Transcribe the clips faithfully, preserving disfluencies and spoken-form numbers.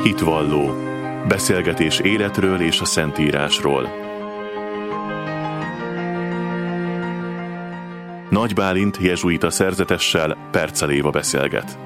Hitvalló. Beszélgetés életről és a Szentírásról. Nagy Bálint jezsuita szerzetessel Percel Éva beszélget.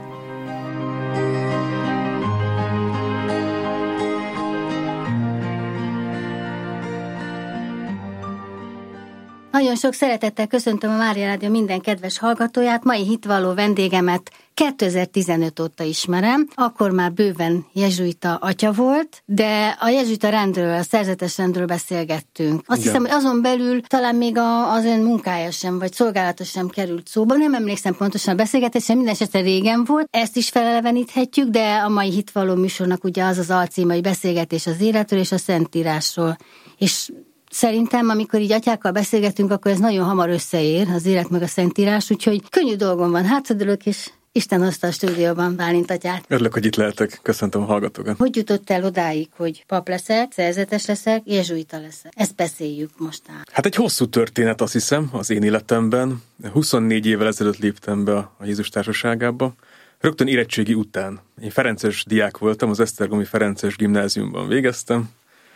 Nagyon sok szeretettel köszöntöm a Mária Rádió minden kedves hallgatóját. Mai hitvalló vendégemet kétezer-tizenöt óta ismerem, akkor már bőven jezsuita atya volt, de a jezsuita rendről, a szerzetes rendről beszélgettünk. Azt Igen. hiszem, hogy azon belül talán még a, az ön munkája sem, vagy szolgálata sem került szóba. Nem emlékszem pontosan a beszélgetésre, minden esetre régen volt. Ezt is feleleveníthetjük, de a mai hitvalló műsornak ugye az az alcíme, hogy beszélgetés az életről és a Szentírásról. És szerintem, amikor így atyákkal beszélgetünk, akkor ez nagyon hamar összeér, az élet meg a Szentírás, úgyhogy könnyű dolgom van, hátradőlök, és Isten hozta a stúdióban Bálint atyát. Örülök, hogy itt lehetek, köszöntöm a hallgatókat. Hogy jutott el odáig, hogy pap leszek, szerzetes leszek, jezsuita leszek? Ezt beszéljük most át. Hát egy hosszú történet, azt hiszem, az én életemben. huszonnégy évvel ezelőtt léptem be a Jézus társaságába. Rögtön érettségi után. Én ferences diák voltam, az Esztergomi Ferences Gimnáziumban végeztem.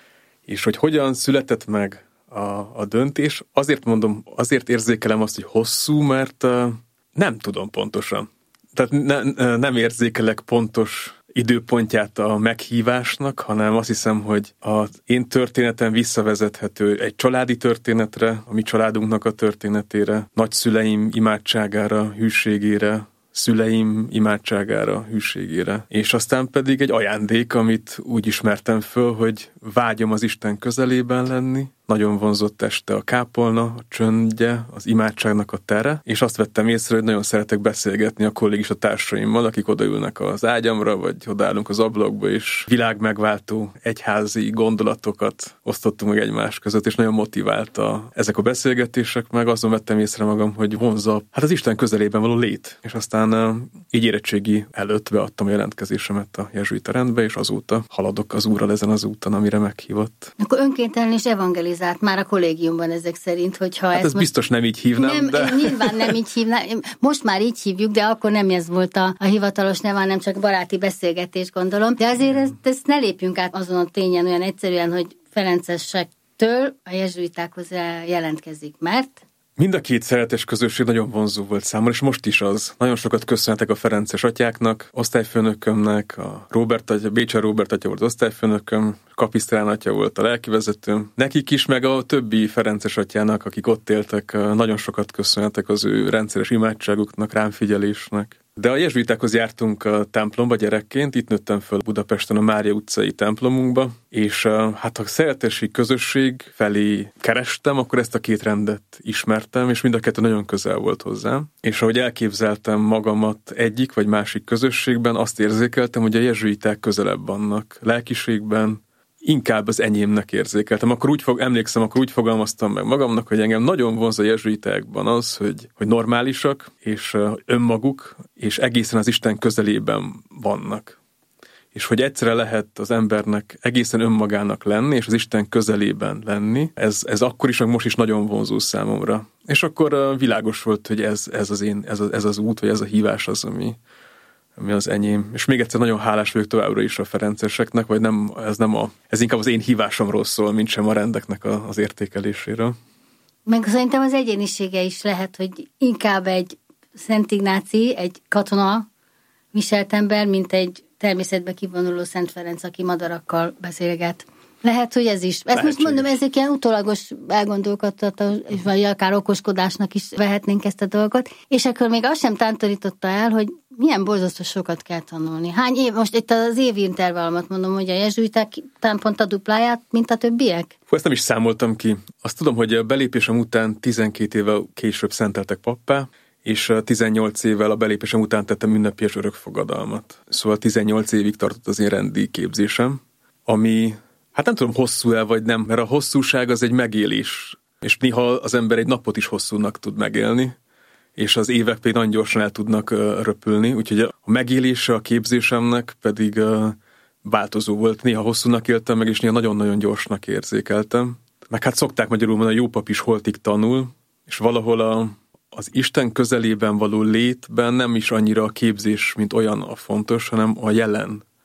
És hogy hogyan született meg a, a döntés, azért mondom, azért érzékelem azt, hogy hosszú, mert uh, nem tudom pontosan. Tehát ne, nem érzékelek pontos időpontját a meghívásnak, hanem azt hiszem, hogy az én történetem visszavezethető egy családi történetre, a mi családunknak a történetére, nagyszüleim imádságára, hűségére, szüleim imádságára, hűségére. És aztán pedig egy ajándék, amit úgy ismertem föl, hogy vágyom az Isten közelében lenni. Nagyon vonzott este a kápolna, a csöndje, az imádságnak a tere, és azt vettem észre, hogy nagyon szeretek beszélgetni a kollégista társaimmal, akik odaülnek az ágyamra, vagy odaállunk az ablakba, és világmegváltó egyházi gondolatokat osztottunk meg egymás között, és nagyon motiválta ezek a beszélgetések, meg azon vettem észre magam, hogy vonza hát az Isten közelében való lét. És aztán így érettségi előtt beadtam a jelentkezésemet a jezsuita rendbe, és azóta haladok az Úrral ezen az úton, amire meghívott. Akkor önkéntelen és evangelizált már a kollégiumban ezek szerint, hogyha hát ez... ez biztos nem így hívnám, nem, de... Nyilván nem így hívnám. Most már így hívjuk, de akkor nem ez volt a, a hivatalos neve, hanem csak baráti beszélgetés, gondolom. De azért ezt, ezt ne lépjünk át azon a tényen olyan egyszerűen, hogy ferencesektől a jezsuitákhoz jelentkezik, mert... Mind a két szeretes közösség nagyon vonzó volt számomra, és most is az. Nagyon sokat köszönhetek a ferences atyáknak, osztályfőnökömnek, a Róbert atya, Bécser Róbert atya volt osztályfőnököm, Kapisztrán atya volt a lelkivezetőm. Nekik is, meg a többi ferences atyának, akik ott éltek, nagyon sokat köszönhetek az ő rendszeres imádságuknak, rám-figyelésnek. De a jezsuitákhoz jártunk a templomba gyerekként, itt nőttem föl Budapesten a Mária utcai templomunkba, és hát a szeretesi közösség felé kerestem, akkor ezt a két rendet ismertem, és mind a kettő nagyon közel volt hozzám. És ahogy elképzeltem magamat egyik vagy másik közösségben, azt érzékeltem, hogy a jezsuiták közelebb vannak lelkiségben, inkább az enyémnek érzékeltem. Akkor úgy fog, emlékszem, akkor úgy fogalmaztam meg magamnak, hogy engem nagyon vonz a jezsuitákban az, hogy, hogy normálisak, és önmaguk, és egészen az Isten közelében vannak. És hogy egyszerre lehet az embernek egészen önmagának lenni, és az Isten közelében lenni, ez, ez akkor is, meg most is nagyon vonzó számomra. És akkor világos volt, hogy ez, ez, az, én, ez, ez az út, vagy ez a hívás az, ami... ami az enyém. És még egyszer nagyon hálás vagyok továbbra is a ferenceseknek, vagy nem, ez nem a, ez inkább az én hívásomról szól, mint sem a rendeknek a, az értékeléséről. Meg szerintem az egyénisége is lehet, hogy inkább egy Szent Ignáci, egy katona viselt ember, mint egy természetbe kivonuló Szent Ferenc, aki madarakkal beszélget. Lehet, hogy ez is. Ezt Lehetséges. Most mondom, ezek ilyen utólagos elgondolkodtató, vagy akár okoskodásnak is vehetnénk ezt a dolgot. És akkor még azt sem tántorította el, hogy milyen borzasztó sokat kell tanulni. Hány év, most itt az évi intervallomat mondom, hogy a jezsuiták talán pont a dupláját, mint a többiek? Hú, ezt nem is számoltam ki. Azt tudom, hogy a belépésem után tizenkét évvel később szenteltek pappá, és tizennyolc évvel a belépésem után tettem ünnepélyes örökfogadalmat. Szóval tizennyolc évig tartott az én rendi képzésem, ami... Hát nem tudom, hosszú-e vagy nem, mert a hosszúság az egy megélés, és néha az ember egy napot is hosszúnak tud megélni, és az évek pedig nagyon gyorsan el tudnak uh, röpülni, úgyhogy a megélése a képzésemnek pedig uh, változó volt. Néha hosszúnak éltem meg, és néha nagyon-nagyon gyorsnak érzékeltem. Meg hát szokták magyarul mondani, a jó pap is holtig tanul, és valahol a, az Isten közelében való létben nem is annyira a képzés, mint olyan a fontos, hanem a jelen.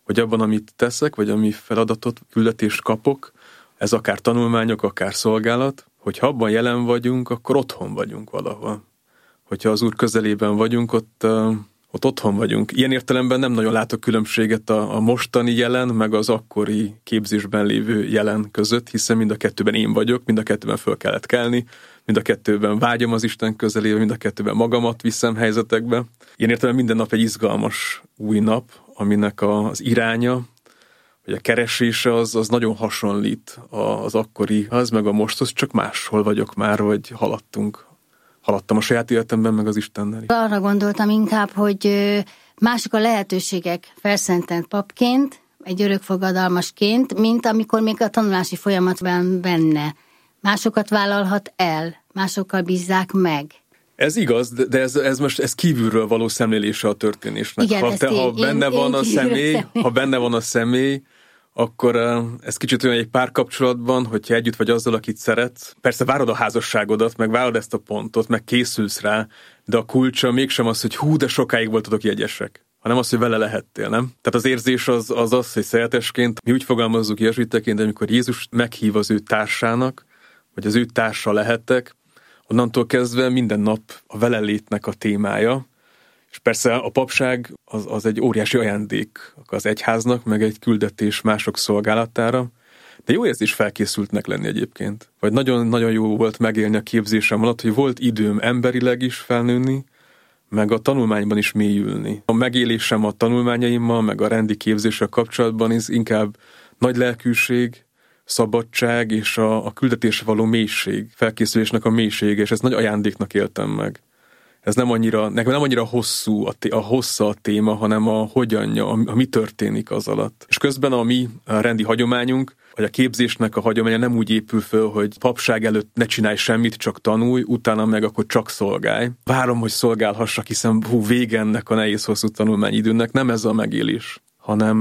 hogy abban, amit teszek, vagy ami feladatot, küldetést kapok, ez akár tanulmányok, akár szolgálat, hogyha abban jelen vagyunk, akkor otthon vagyunk valahol. Hogyha az Úr közelében vagyunk, ott, ott otthon vagyunk. Ilyen értelemben nem nagyon látok különbséget a, a mostani jelen, meg az akkori képzésben lévő jelen között, hiszen mind a kettőben én vagyok, mind a kettőben föl kellett kelni, mind a kettőben vágyom az Isten közelébe, mind a kettőben magamat viszem helyzetekbe. Ilyen értelemben minden nap egy izgalmas új nap, aminek az iránya, hogy a keresése az, az nagyon hasonlít az akkorihoz, meg a mosthoz, csak máshol vagyok már, vagy haladtunk. Haladtam a saját életemben, meg az Istennel. Arra gondoltam inkább, hogy mások a lehetőségek felszentelt papként, egy örökfogadalmasként, mint amikor még a tanulási folyamatban benne. Másokat vállalhat el, másokkal bízzák meg. Ez igaz, de ez, ez most ez kívülről való szemlélése a történésnek. Igen, ha, te, ha én, benne én, van én a személy, személy, ha benne van a személy, akkor ez kicsit olyan egy párkapcsolatban, hogyha együtt vagy azzal, akit szeretsz. Persze várod a házasságodat, meg várod ezt a pontot, meg készülsz rá, de a kulcsa mégsem az, hogy hú, de sokáig voltatok jegyesek, hanem az, hogy vele lehettél, nem? Tehát az érzés az az, az hogy szeretesként, mi úgy fogalmazzuk jezsuiteként, amikor Jézus meghív az ő társának, vagy az ő társa lehettek, onnantól kezdve minden nap a velelétnek a témája, és persze a papság az, az egy óriási ajándék az egyháznak, meg egy küldetés mások szolgálatára, de jó érzés felkészültnek lenni egyébként. Vagy nagyon-nagyon jó volt megélni a képzésem alatt, hogy volt időm emberileg is felnőni, meg a tanulmányban is mélyülni. A megélésem a tanulmányaimmal, meg a rendi képzéssel kapcsolatban is inkább nagy lelkűség, szabadság és a, a küldetésre való mélység, felkészülésnek a mélysége, és ezt nagy ajándéknak éltem meg. Ez nem annyira, nekem nem annyira hosszú, a, té- a hossza a téma, hanem a hogyanja, a, a mi történik az alatt. És közben a mi a rendi hagyományunk, vagy a képzésnek a hagyománya nem úgy épül föl, hogy papság előtt ne csinálj semmit, csak tanulj, utána meg akkor csak szolgálj. Várom, hogy szolgálhassak, hiszen hú, vége ennek a nehéz hosszú tanulmányidőnek, nem ez a megélés, hanem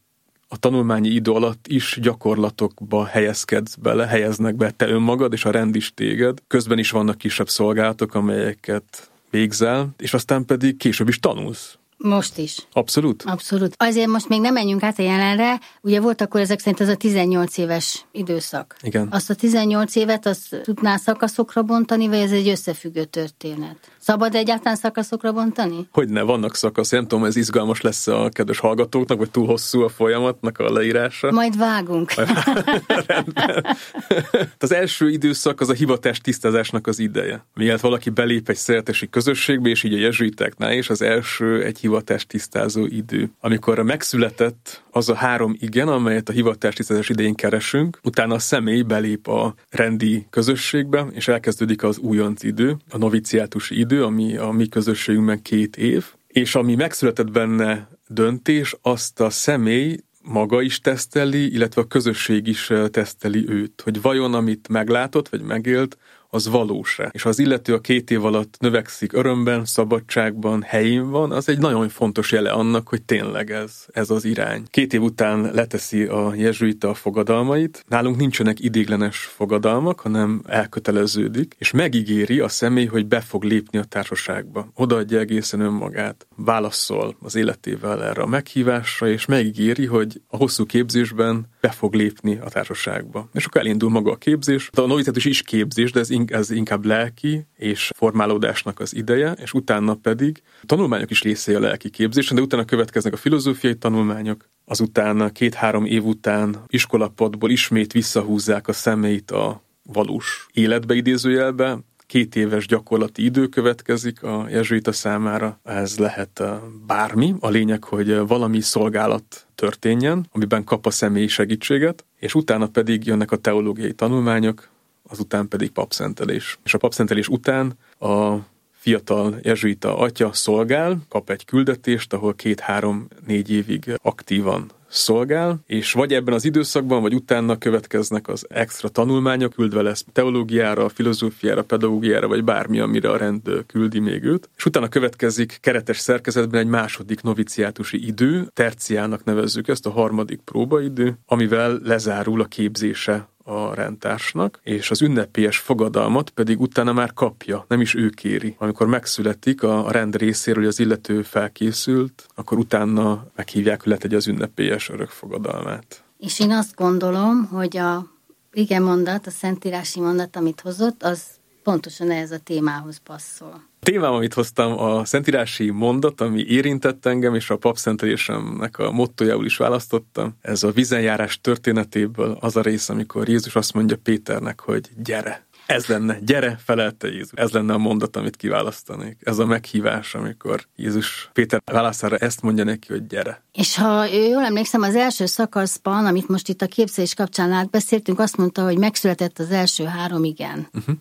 a tanulmányi idő alatt is gyakorlatokba helyezkedsz bele, helyeznek be te önmagad, és a rend is téged. Közben is vannak kisebb szolgálatok, amelyeket végzel, és aztán pedig később is tanulsz. Most is. Abszolút? Abszolút. Azért most még nem menjünk át a jelenre. Ugye volt akkor ezek szerint az a tizennyolc éves időszak. Igen. Azt a tizennyolc évet azt tudná szakaszokra bontani, vagy ez egy összefüggő történet? Szabad egyáltalán szakaszokra bontani? Hogyne, vannak szakasz. Nem tudom, ez izgalmas lesz a kedves hallgatóknak, vagy túl hosszú a folyamatnak a leírása. Majd vágunk. Rendben. Az első időszak az a hivatás tisztázásnak az ideje. Mielőtt valaki belép egy szeretesi közösségbe, és így a jezsuitáknál is az első egy hivatás tisztázó idő. Amikor megszületett az a három igen, amelyet a hivatás tisztázás idején keresünk, utána a személy belép a rendi közösségbe, és elkezdődik az újonc idő, a noviciátusi idő, ami a mi közösségünkben két év, és ami megszületett benne döntés, azt a személy maga is teszteli, illetve a közösség is teszteli őt, hogy vajon amit meglátott, vagy megélt, az valós-e. És ha az illető a két év alatt növekszik örömben, szabadságban, helyén van, az egy nagyon fontos jele annak, hogy tényleg ez, ez az irány. Két év után leteszi a jezsuita a fogadalmait. Nálunk nincsenek idéglenes fogadalmak, hanem elköteleződik, és megígéri a személy, hogy be fog lépni a társaságba. Odaadja egészen önmagát, válaszol az életével erre a meghívásra, és megígéri, hogy a hosszú képzésben be fog lépni a társaságba. És akkor elindul maga a képzés. A noviciátus is képzés, de ez ez inkább lelki és formálódásnak az ideje, és utána pedig a tanulmányok is részei a lelki képzésen, de utána következnek a filozófiai tanulmányok, azután két-három év után iskolapadból ismét visszahúzzák a személyt a valós életbe idézőjelbe, két éves gyakorlati idő következik a jezsuita számára. Ez lehet bármi, a lényeg, hogy valami szolgálat történjen, amiben kap a személy segítséget, és utána pedig jönnek a teológiai tanulmányok, azután pedig papszentelés. És a papszentelés után a fiatal jezsuita atya szolgál, kap egy küldetést, ahol két-három-négy évig aktívan szolgál, és vagy ebben az időszakban, vagy utána következnek az extra tanulmányok, küldve lesz teológiára, filozófiára, pedagógiára, vagy bármi, amire a rend küldi még őt. És utána következik keretes szerkezetben egy második noviciátusi idő, terciának nevezzük ezt, a harmadik próbaidő, amivel lezárul a képzése a rendtársnak, és az ünnepélyes fogadalmat pedig utána már kapja, nem is ő kéri. Amikor megszületik a rend részéről, hogy az illető felkészült, akkor utána meghívják, hogy letegye az ünnepélyes örökfogadalmát. És én azt gondolom, hogy a ige mondat, a szentírási mondat, amit hozott, az pontosan ehhez a témához passzol. A témám, amit hoztam, a szentírási mondat, ami érintett engem, és a papszentelésemnek a mottójául is választottam. Ez a vízenjárás történetéből az a rész, amikor Jézus azt mondja Péternek, hogy gyere. Ez lenne, gyere, felelte Jézus. Ez lenne a mondat, amit kiválasztanék. Ez a meghívás, amikor Jézus Péter válaszára ezt mondja neki, hogy gyere. És ha jól emlékszem, az első szakaszban, amit most itt a képzelés kapcsán átbeszéltünk, azt mondta, hogy megszületett az első három igen. Uh-huh.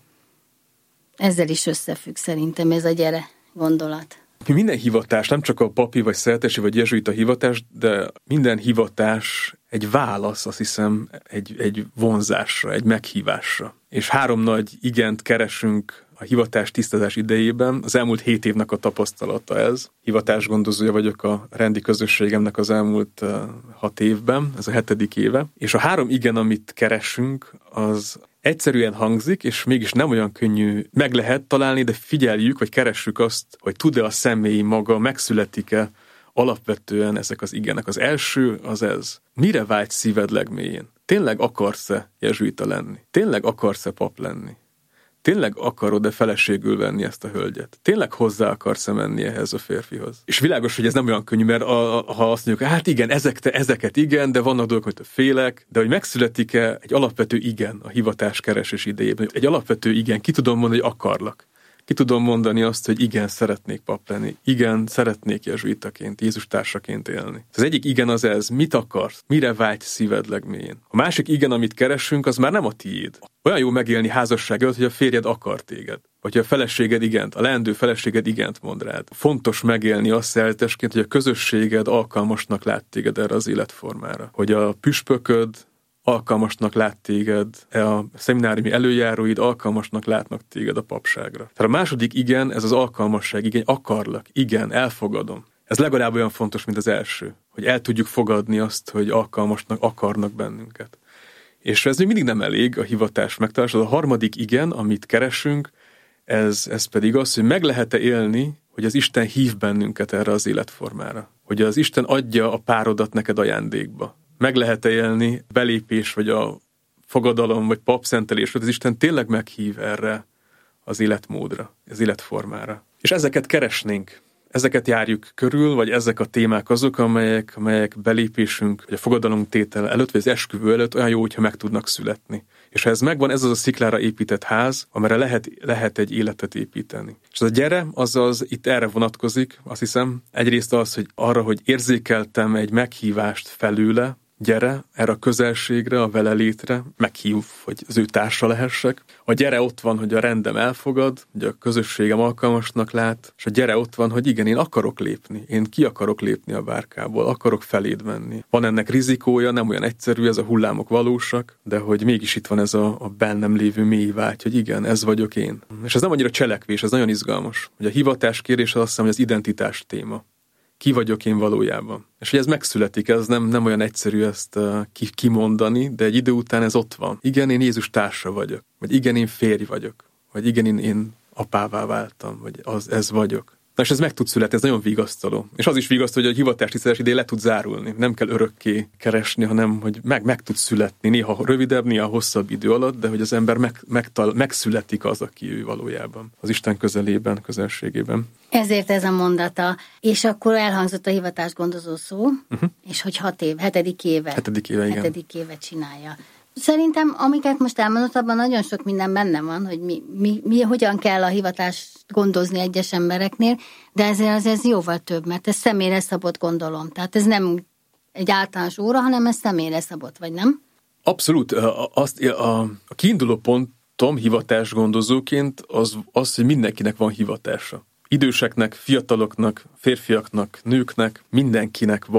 Ezzel is összefügg szerintem ez a gyere gondolat. Minden hivatás, nem csak a papi, vagy szerzetesi, vagy jezsuita hivatás, de minden hivatás egy válasz, azt hiszem, egy, egy vonzásra, egy meghívásra. És három nagy igent keresünk a hivatás tisztázás idejében. Az elmúlt hét évnek a tapasztalata ez. Hivatásgondozója vagyok a rendi közösségemnek az elmúlt uh, hat évben, ez a hetedik éve. És a három igen, amit keresünk, az egyszerűen hangzik, és mégis nem olyan könnyű meg lehet találni, de figyeljük, vagy keressük azt, hogy tud-e a személy maga, megszületik-e alapvetően ezek az igenek. Az első az ez. Mire vágy szíved legmélyén? Tényleg akarsz-e jezsuita lenni? Tényleg akarsz-e pap lenni? Tényleg akarod-e feleségül venni ezt a hölgyet? Tényleg hozzá akarsz-e menni ehhez a férfihoz? És világos, hogy ez nem olyan könnyű, mert a, a, ha azt mondjuk, hát igen, ezek, te, ezeket igen, de vannak dolgok, hogy félek, de hogy megszületik-e egy alapvető igen a hivatás keresés idejében? Egy alapvető igen, ki tudom mondani, hogy akarlak. Ki tudom mondani azt, hogy igen, szeretnék pap lenni. Igen, szeretnék jezsuitaként, Jézus társaként élni. Az egyik igen az ez, mit akarsz? Mire vágy szíved legmélyén? A másik igen, amit keresünk, az már nem a tiéd. Olyan jó megélni házasság előtt, hogy a férjed akar téged. Vagy a feleséged igent, a leendő feleséged igent mond rád. Fontos megélni azt szeretesként, hogy a közösséged alkalmasnak lát téged erre az életformára. Hogy a püspököd alkalmasnak lát téged, a szemináriumi előjáróid alkalmasnak látnak téged a papságra. Tehát a második igen, ez az alkalmasság, igen, akarlak, igen, elfogadom. Ez legalább olyan fontos, mint az első, hogy el tudjuk fogadni azt, hogy alkalmasnak akarnak bennünket. És ez még mindig nem elég a hivatás megtalálása. A harmadik igen, amit keresünk, ez, ez pedig az, hogy meg lehet-e élni, hogy az Isten hív bennünket erre az életformára. Hogy az Isten adja a párodat neked ajándékba. Meg lehet-e élni belépés, vagy a fogadalom, vagy papszentelés, hogy az Isten tényleg meghív erre az életmódra, az életformára. És ezeket keresnénk, ezeket járjuk körül, vagy ezek a témák azok, amelyek, amelyek belépésünk, vagy a fogadalomtétel előtt, vagy az esküvő előtt olyan jó, hogyha meg tudnak születni. És ha ez megvan, ez az a sziklára épített ház, amire lehet, lehet egy életet építeni. És az a gyere, azaz itt erre vonatkozik, azt hiszem, egyrészt az, hogy arra, hogy érzékeltem egy meghívást felőle, gyere erre a közelségre, a vele létre, meghív, hogy az ő társa lehessek. A gyere ott van, hogy a rendem elfogad, hogy a közösségem alkalmasnak lát, és a gyere ott van, hogy igen, én akarok lépni, én ki akarok lépni a bárkából, akarok feléd menni. Van ennek rizikója, nem olyan egyszerű, ez a hullámok valósak, de hogy mégis itt van ez a, a bennem lévő mély vágy, hogy igen, ez vagyok én. És ez nem annyira cselekvés, ez nagyon izgalmas. Hogy a hivatás kérés azt hiszem, hogy az identitás téma. Ki vagyok én valójában. És hogy ez megszületik, ez nem, nem olyan egyszerű ezt uh, kimondani, de egy idő után ez ott van. Igen, én Jézus társa vagyok. Vagy igen, én férj vagyok. Vagy igen, én, én apává váltam. Vagy az, ez vagyok. Na és ez meg tud születni, ez nagyon vigasztaló. És az is vigasztaló, hogy a hivatástisztázás ideje le tud zárulni. Nem kell örökké keresni, hanem hogy meg, meg tud születni. Néha rövidebb, néha hosszabb idő alatt, de hogy az ember meg, megtal, megszületik az, aki ő valójában. Az Isten közelében, közelségében. Ezért ez a mondata. És akkor elhangzott a hivatásgondozó szó, uh-huh. és hogy hat év, hetedik éve. Hetedik éve, igen. Hetedik éve csinálja. Szerintem, amiket most elmondott, abban nagyon sok minden benne van, hogy mi, mi, mi hogyan kell a hivatást gondozni egyes embereknél, de ezért az ez jóval több, mert ez személyre szabott, gondolom. Tehát ez nem egy általános óra, hanem ez személyre szabott, vagy nem? Abszolút. Azt, a, a kiinduló pontom hivatásgondozóként az, az, hogy mindenkinek van hivatása. Időseknek, fiataloknak, férfiaknak, nőknek, mindenkinek van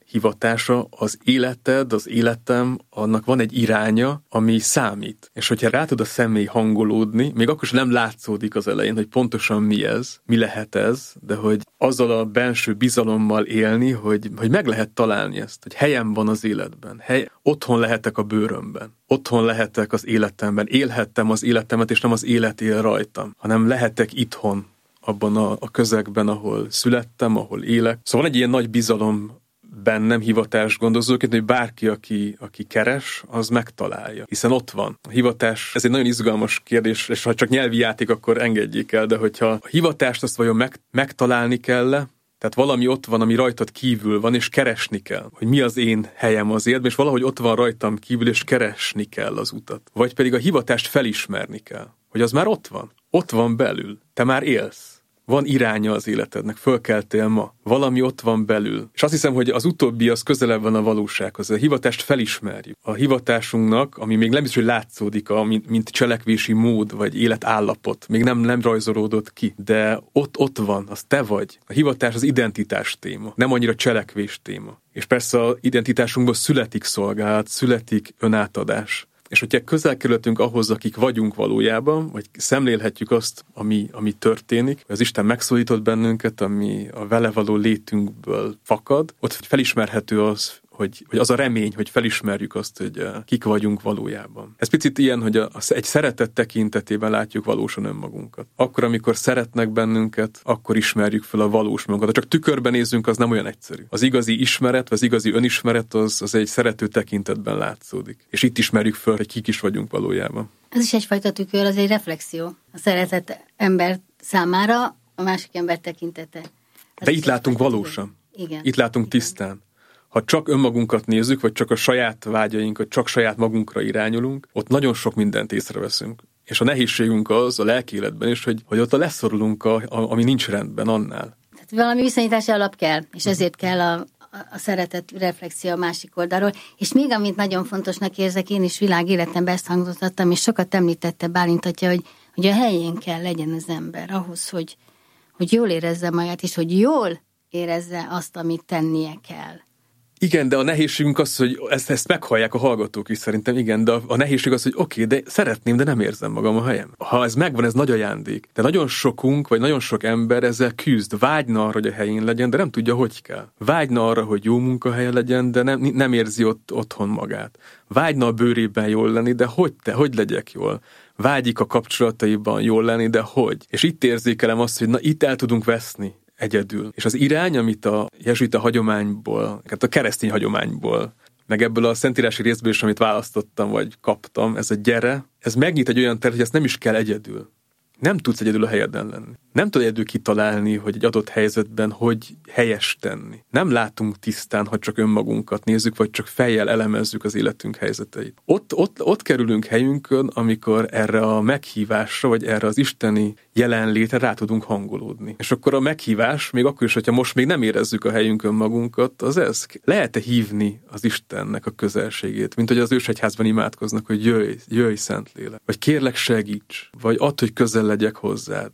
hivatása, az életed, az életem, annak van egy iránya, ami számít. És hogyha rá tud a személy hangolódni, még akkor sem nem látszódik az elején, hogy pontosan mi ez, mi lehet ez, de hogy azzal a belső bizalommal élni, hogy, hogy meg lehet találni ezt, hogy helyem van az életben, hely, otthon lehetek a bőrömben, otthon lehetek az életemben, élhettem az életemet, és nem az élet él rajtam, hanem lehetek itthon, abban a, a közegben, ahol születtem, ahol élek. Szóval van egy ilyen nagy bizalom bennem hivatás gondozóként, hogy bárki, aki, aki keres, az megtalálja. Hiszen ott van. A hivatás, ez egy nagyon izgalmas kérdés, és ha csak nyelvi játék, akkor engedjék el, de hogyha a hivatást azt vajon meg, megtalálni kell, tehát valami ott van, ami rajtad kívül van, és keresni kell, hogy mi az én helyem az életben, és valahogy ott van rajtam kívül, és keresni kell az utat. Vagy pedig a hivatást felismerni kell, hogy az már ott van. Ott van belül. Te már élsz. Van iránya az életednek, fölkeltél ma. Valami ott van belül. És azt hiszem, hogy az utóbbi az közelebb van a valósághoz. A hivatást felismerjük. A hivatásunknak, ami még nem biztos, hogy látszódik, a, mint, mint cselekvési mód, vagy életállapot, még nem, nem rajzolódott ki, de ott, ott van, az te vagy. A hivatás az identitás téma, nem annyira cselekvés téma. És persze az identitásunkból születik szolgálat, születik önátadás. És hogyha közel kerültünk ahhoz, akik vagyunk valójában, vagy szemlélhetjük azt, ami, ami történik, vagy az Isten megszólított bennünket, ami a vele való létünkből fakad, ott felismerhető az, hogy, hogy az a remény, hogy felismerjük azt, hogy kik vagyunk valójában. Ez picit ilyen, hogy a, a, egy szeretet tekintetében látjuk valósan önmagunkat. Akkor, amikor szeretnek bennünket, akkor ismerjük fel a valós magunkat. Ha csak tükörben nézzünk, az nem olyan egyszerű. Az igazi ismeret, vagy az igazi önismeret, az, az egy szerető tekintetben látszódik. És itt ismerjük fel, hogy kik is vagyunk valójában. Ez is egyfajta tükör, az egy reflexió. A szeretett ember számára a másik ember tekintete. Ez De itt látunk valósan. Igen. Itt látunk tisztán. Ha csak önmagunkat nézzük, vagy csak a saját vágyainkat, csak saját magunkra irányulunk, ott nagyon sok mindent észreveszünk. És a nehézségünk az a lelki életben is, hogy, hogy ott a leszorulunk, a, a, ami nincs rendben annál. Tehát valami viszonyítási alap kell, és ezért kell a, a szeretet reflexió a másik oldalról. És még amit nagyon fontosnak érzek, én is világéletemben ezt hangoztattam, és sokat említette Bálint atya, hogy, hogy a helyén kell legyen az ember ahhoz, hogy, hogy jól érezze magát, és hogy jól érezze azt, amit tennie kell. Igen, de a nehézségünk az, hogy ezt, ezt meghallják a hallgatók is szerintem, igen, de a, a nehézség az, hogy oké, okay, de szeretném, de nem érzem magam a helyem. Ha ez megvan, ez nagy ajándék. De nagyon sokunk, vagy nagyon sok ember ezzel küzd, vágyna arra, hogy a helyén legyen, de nem tudja, hogy kell. Vágyna arra, hogy jó munkahelye legyen, de nem, nem érzi ott otthon magát. Vágyna a bőrében jól lenni, de hogy te, hogy legyek jól? Vágyik a kapcsolataiban jól lenni, de hogy? És itt érzékelem azt, hogy na itt el tudunk veszni. Egyedül. És az irány, amit a jezsuita hagyományból, hát a keresztény hagyományból, meg ebből a szentírási részből is, amit választottam, vagy kaptam, ez a gyere, ez megnyit egy olyan teret, hogy ezt nem is kell egyedül. Nem tudsz egyedül a helyeden lenni. Nem tudod egyedül kitalálni, hogy egy adott helyzetben hogy helyes tenni. Nem látunk tisztán, ha csak önmagunkat nézzük, vagy csak fejjel elemezzük az életünk helyzeteit. Ott, ott, ott kerülünk helyünkön, amikor erre a meghívásra, vagy erre az isteni jelenlétre rá tudunk hangolódni. És akkor a meghívás, még akkor is, hogyha most még nem érezzük a helyünkön magunkat, az ez. Lehet-e hívni az Istennek a közelségét, mint hogy az ősegyházban imádkoznak, hogy jöjj, jöjj Szentlélek, vagy kérlek segíts, vagy add, hogy közel legyek hozzád,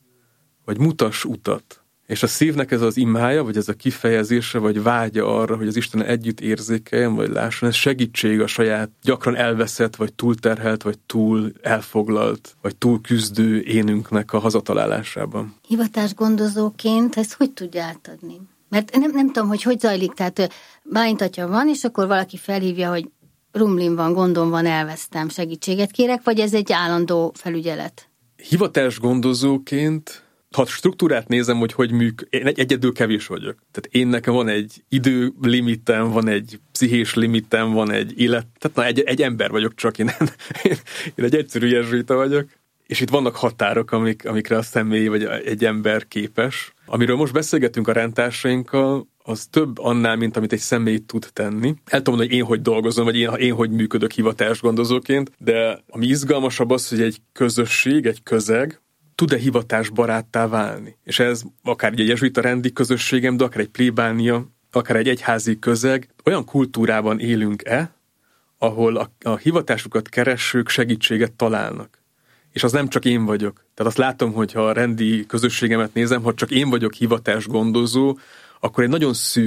vagy mutass utat. És a szívnek ez az imája, vagy ez a kifejezése, vagy vágya arra, hogy az Isten együtt érzékeljen, vagy lásson, ez segítség a saját gyakran elveszett, vagy túlterhelt, vagy túl elfoglalt, vagy túl küzdő énünknek a hazatalálásában. Hivatásgondozóként ezt hogy tudja átadni? Mert nem, nem tudom, hogy hogy zajlik, tehát Bálint atya van, és akkor valaki felhívja, hogy rumlin van, gondom van, elvesztem, segítséget kérek, vagy ez egy állandó felügyelet? Hivatásgondozóként, ha struktúrát nézem, hogy hogy működik, én egy, egyedül kevés vagyok. Tehát én nekem van egy időlimitem, van egy pszichés limitem, van egy élet, tehát na, egy, egy ember vagyok csak, én, én, én egy egyszerű jezsuita vagyok, és itt vannak határok, amik, amikre a személy vagy egy ember képes. Amiről most beszélgetünk a rendtársainkkal, az több annál, mint amit egy személy tud tenni. El tudom mondani, hogy én hogy dolgozom, vagy én, én hogy működök hivatásgondozóként, de ami izgalmasabb az, hogy egy közösség, egy közeg tud-e hivatásbaráttá válni. És ez akár egy jezsuita rendi közösségem, de akár egy plébánia, akár egy egyházi közeg, olyan kultúrában élünk-e, ahol a, a hivatásukat keresők segítséget találnak. És az nem csak én vagyok. Tehát azt látom, hogy ha a rendi közösségemet nézem, ha csak én vagyok hivatásgondozó, akkor egy nagyon szűk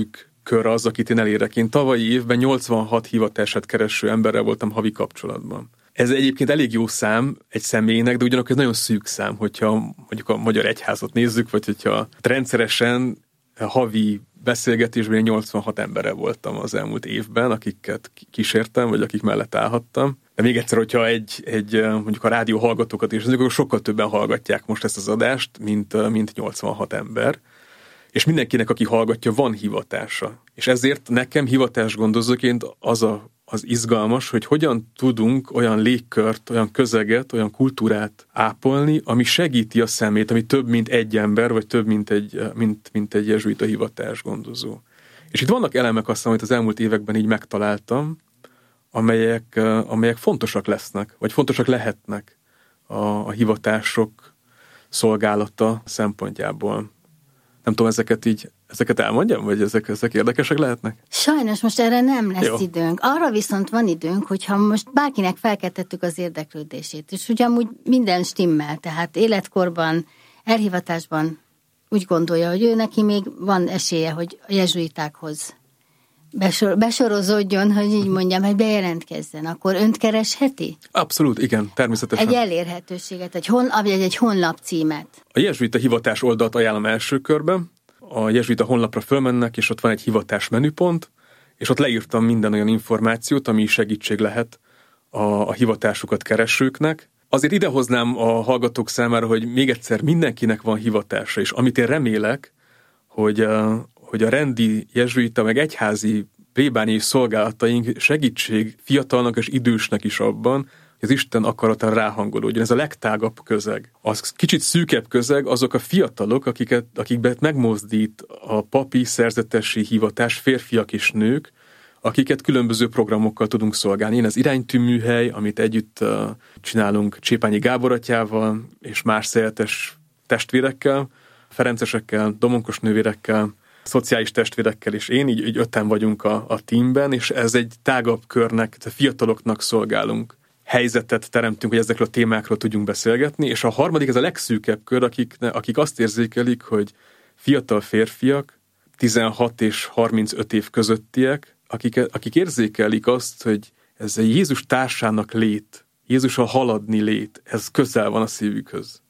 kör az, akit én elérek. Én tavalyi évben nyolcvanhat hivatását kereső emberrel voltam havi kapcsolatban. Ez egyébként elég jó szám egy személynek, de ugyanakkor ez nagyon szűk szám, hogyha mondjuk a Magyar Egyházat nézzük, vagy hogyha rendszeresen havi beszélgetésben nyolcvanhat emberrel voltam az elmúlt évben, akiket kísértem, vagy akik mellett állhattam. De még egyszer, hogyha egy, egy mondjuk a rádió hallgatókat is, akkor sokkal többen hallgatják most ezt az adást, mint, mint nyolcvanhat ember. És mindenkinek, aki hallgatja, van hivatása. És ezért nekem hivatásgondozóként az a az izgalmas, hogy hogyan tudunk olyan légkört, olyan közeget, olyan kultúrát ápolni, ami segíti a szemét, ami több, mint egy ember, vagy több, mint egy, mint, mint egy jezsuita hivatásgondozó. És itt vannak elemek aztán, amit az elmúlt években így megtaláltam, amelyek, amelyek fontosak lesznek, vagy fontosak lehetnek a, a hivatások szolgálata szempontjából. Nem tudom, ezeket így, ezeket elmondjam, vagy ezek, ezek érdekesek lehetnek? Sajnos most erre nem lesz Jó. időnk. Arra viszont van időnk, hogyha most bárkinek felkeltettük az érdeklődését, és ugye amúgy minden stimmel, tehát életkorban, elhivatásban úgy gondolja, hogy ő neki még van esélye, hogy a jezsuitákhoz besor, besorozódjon, hogy így mondjam, hogy bejelentkezzen, akkor önt keresheti? Abszolút, igen, természetesen. Egy elérhetőséget, egy, hon, vagy egy honlap címet. A jezsuita hivatás oldalt ajánlom első körben. A jezsuita honlapra fölmennek, és ott van egy hivatás menüpont, és ott leírtam minden olyan információt, ami segítség lehet a, a hivatásukat keresőknek. Azért idehoznám a hallgatók számára, hogy még egyszer mindenkinek van hivatása, és amit én remélek, hogy, hogy a rendi jezsuita meg egyházi plébániai szolgálataink segítség fiatalnak és idősnek is abban, hogy az Isten akaratán ráhangolódjon. Ez a legtágabb közeg. Az kicsit szűkebb közeg azok a fiatalok, akiket, akikben megmozdít a papi szerzetesi hivatás, férfiak és nők, akiket különböző programokkal tudunk szolgálni. Én az iránytű műhely, amit együtt uh, csinálunk Csépányi Gábor atyával és más szeretes testvérekkel, ferencesekkel, domonkos nővérekkel, szociális testvérekkel, és én, így, így öten vagyunk a, a teamben, és ez egy tágabb körnek, a fiataloknak szolgálunk. Helyzetet teremtünk, hogy ezekről a témákról tudjunk beszélgetni, és a harmadik, ez a legszűkebb kör, akik, akik azt érzékelik, hogy fiatal férfiak, tizenhat és harmincöt év közöttiek, akik, akik érzékelik azt, hogy ez a Jézus társának lét, Jézussal haladni lét, ez közel van a szívükhöz.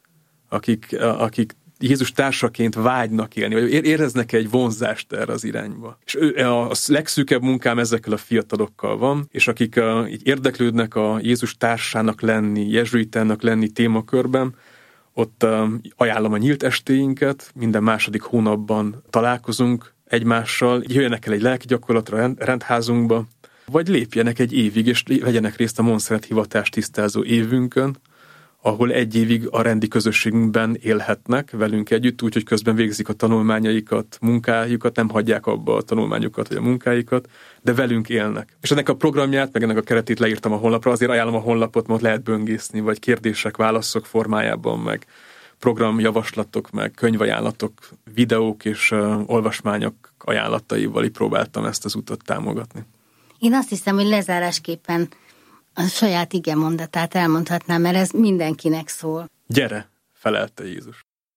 Akik, akik Jézus társaként vágynak élni, vagy éreznek egy vonzást erre az irányba. És ő, a legszűkebb munkám ezekkel a fiatalokkal van, és akik uh, így érdeklődnek a Jézus társának lenni, jezsuitának lenni témakörben, ott uh, ajánlom a nyílt estéinket, minden második hónapban találkozunk egymással, jöjjenek el egy lelki gyakorlatra rend, rendházunkba, vagy lépjenek egy évig, és vegyenek részt a Monszeret hivatás tisztázó évünkön, ahol egy évig a rendi közösségünkben élhetnek velünk együtt, úgyhogy közben végzik a tanulmányaikat, munkájukat, nem hagyják abba a tanulmányukat vagy a munkáikat, de velünk élnek. És ennek a programját, meg ennek a keretét leírtam a honlapra, azért ajánlom a honlapot, mert lehet böngészni, vagy kérdések, válaszok formájában, meg programjavaslatok, meg könyvajánlatok, videók és uh, olvasmányok ajánlataival így próbáltam ezt az utat támogatni. Én azt hiszem, hogy lezárásképpen a saját igemondatát elmondhatnám, mert ez mindenkinek szól. Gyere, felelte Jézus.